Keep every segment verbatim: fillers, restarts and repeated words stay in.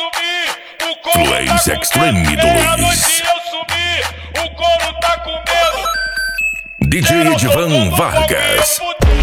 sumi, o couro Fluência tá Extreme com medo. do Meia-noite Luiz. eu sumi, o couro tá com medo. D J Edivan Vargas.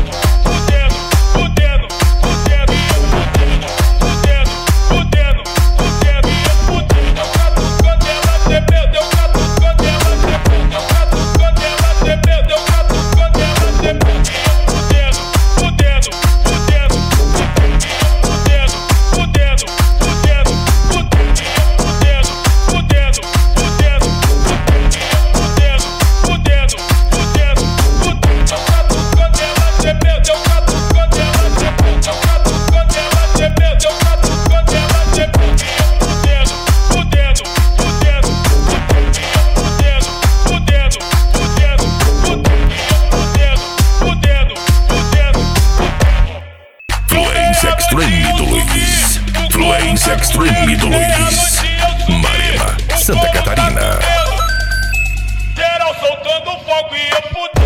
Extreme do Luiz. Fluência Extreme do Luiz. Marema, Santa Catarina. Geral soltando fogo e eu fudendo.